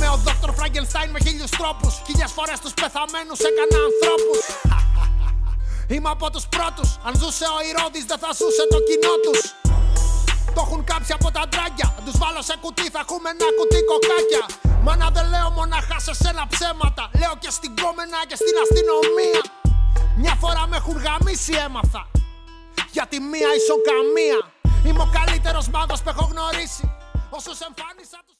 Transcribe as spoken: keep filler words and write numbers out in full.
ο Δόκτωρ Φράγκενστάιν με χίλιους τρόπους. Χίλιες φορές τους πεθαμένους έκανα ανθρώπους. Είμαι από τους πρώτους. Αν ζούσε ο Ηρώδης δεν θα ζούσε το κοινό τους. Το έχουν κάψει από τα ντράγκια. Αν τους βάλω σε κουτί θα έχουμε ένα κουτί κοκάκια. Μάνα δεν λέω μονάχα σε σένα ψέματα. Λέω και στην κόμενα και στην αστυνομία. Μια φορά με έχουν γαμίσει έμαθα. Γιατί μία ίσον καμία. Είμαι ο καλύτερος μάγος που έχω γνωρίσει. Όσους εμφάνισα τους